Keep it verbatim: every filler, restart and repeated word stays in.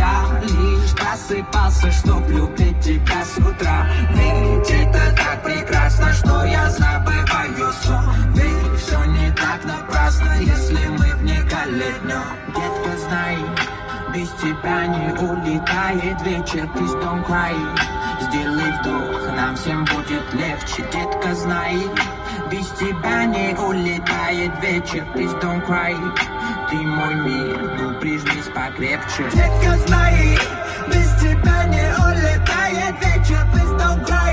Я лишь просыпался, чтоб любить тебя с утра. Ведь это так прекрасно, что я забываю сон. Ведь все не так напрасно, если мы вникали днем. Детка, знай, без тебя не улетает вечер, please don't cry. Сделай вдох, нам всем будет легче. Детка, знай, без тебя не улетает вечер, please don't cry. Ты мой мир, ну прижмись покрепче. Детка, знай, без тебя не улетает вечер, please don't cry.